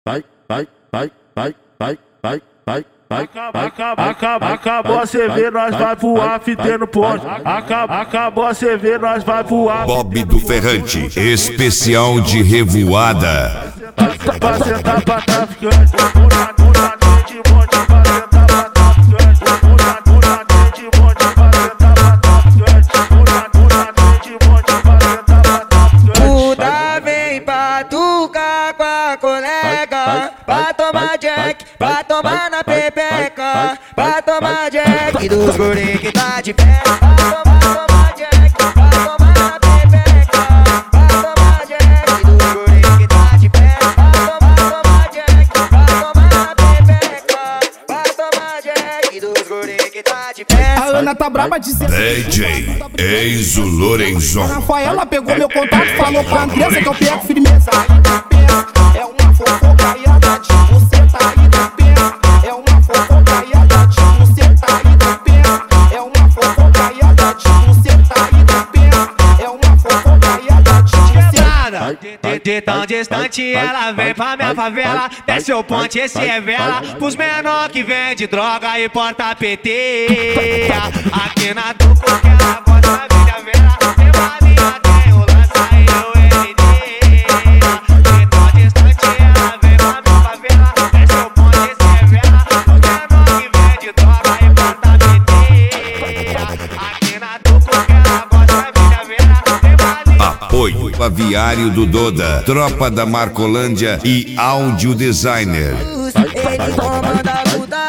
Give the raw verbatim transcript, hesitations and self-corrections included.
vai, vai, vai, vai, vai, vai, vai, vai, acabou, acabou a C V, nós vai voar, fitendo ponte. Acabou a C V, nós vai voar. Bob do Ferrante, especial de revoada. Pra sentar pra traficante, de monte, pra sentar pra traficante, de monte, pra sentar pra traficante, de monte, pra sentar pra traficante. Puta vem pra tucar com a colega, pra tomar jack, pra tomar na pepeca, pra tomar jack dos guri que tá de pé, pra tomar, tomar jack, pra tomar na pepeca, pra tomar jack dos guri que tá de pé, pra tomar, tomar jack, pra tomar na pepeca, pra tomar jack dos guri que tá de pé. A Ana tá braba dizendo D J Enzo Lorenzon. A Rafaela pegou meu contato, falou pra Andressa que eu pego firmeza aí do pé. É uma fofocaiada de você tá aí do pé. É uma fofocaiada de você tá aí do pé. É uma fofocaiada de você tá aí do pé. É uma fofocaiada de você. De, de tão distante ela vem pra minha favela, desce o ponte, esse é vela, pros menor que vende droga e porta P T. Aqui na Duco que ela bota vida vela, tem uma linha, tem o lança e o N D. De tão distante ela vem pra minha favela, desce o ponte, esse é vela, pros menor que vende droga e porta P T. Aqui na Duco que ela bota vida vela, tem uma linha. Apoio Aviário do Doda, Tropa da Marcolândia e Áudio Designer. Ele comanda a puta